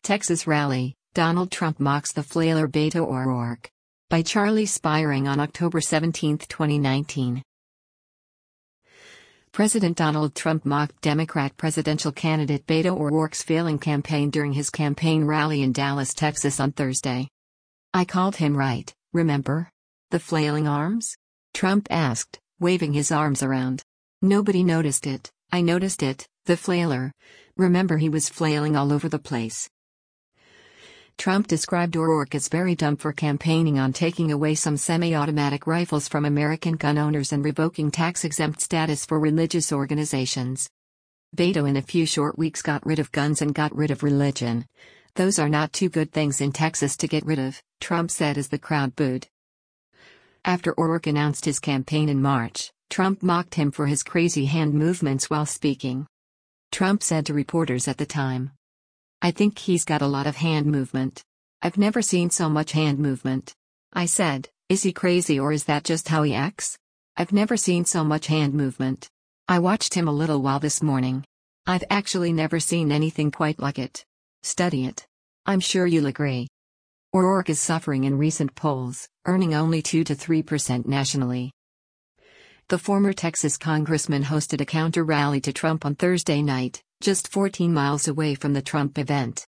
Texas Rally, Donald Trump mocks the flailer Beto O'Rourke. By Charlie Spiring on October 17, 2019. President Donald Trump mocked Democrat presidential candidate Beto O'Rourke's failing campaign during his campaign rally in Dallas, Texas on Thursday. "I called him right, remember? The flailing arms?" Trump asked, waving his arms around. "Nobody noticed it, I noticed it, the flailer. Remember, he was flailing all over the place." Trump described O'Rourke as very dumb for campaigning on taking away some semi-automatic rifles from American gun owners and revoking tax-exempt status for religious organizations. Beto in a few short weeks got rid of guns and got rid of religion. "Those are not two good things in Texas to get rid of," Trump said as the crowd booed. After O'Rourke announced his campaign in March, Trump mocked him for his crazy hand movements while speaking. Trump said to reporters at the time, "I think he's got a lot of hand movement. I've never seen so much hand movement." I said, "Is he crazy or is that just how he acts? I've never seen so much hand movement. I watched him a little while this morning. I've actually never seen anything quite like it. Study it. I'm sure you'll agree." O'Rourke is suffering in recent polls, earning only 2 to 3% nationally. The former Texas congressman hosted a counter-rally to Trump on Thursday night, just 14 miles away from the Trump event.